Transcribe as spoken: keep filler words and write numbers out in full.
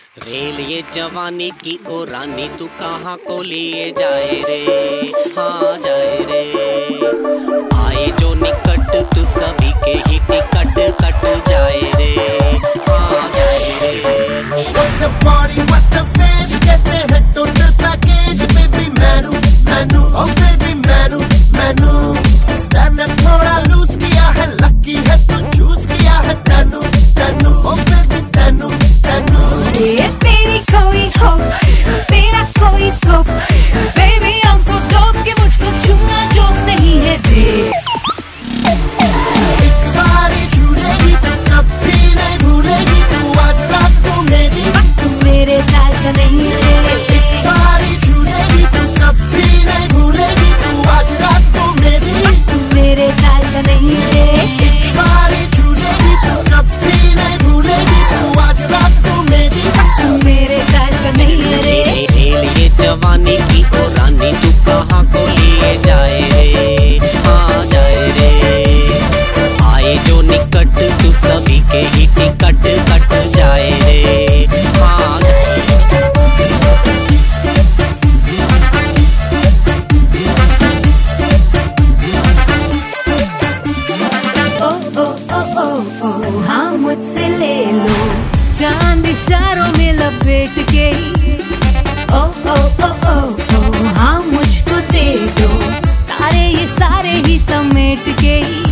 Rail ये जवानी की ओ रानी तू कहाँ को लिए जाए रे, हाँ जाए रे। आए जो निकट तू सभी के ही टिकट कट जाए रे, हाँ जाए रे। What the party, what the face, कहते हैं total package, baby मैनू मैनू, oh baby मैनू मैनू। Standard थोड़ा लूज किया है, लकी है तू चूज किया है तैनू तैनू, oh baby तैनू तैनू। ये तेरी कोई हो, तेरा कोई scope, baby I'm so dope कि मुझको छूना जो नहीं है दे। एक बारी छूलेगी तो कभी नहीं भूलेगी तू आज रात को मेरी, तू मेरे ताल का नहीं रे। एक बारी छूलेगी तो कभी नहीं भूलेगी तू आज रात को मेरी, तू मेरे ताल का नहीं रे। एक बारी छूलेगी तो कभी नहीं भूलेगी तू आज रात को मेरी, तू मेरे ताल का नहीं रे। रेल ये जवानी की ओ रानी तू कहाँ को लिए जाए रे, हाँ जाए रे। आए जो निकट तू सभी के ही टिकट कट जाए रे, हाँ जाए रे। ओ ओ ओ ओ ओ हाँ मुझसे ले लो चांद इशारों में लपेट के। ओ ओ ओ ओ ओ हाँ मुझको दे दो तारे ये सारे ही समेट के।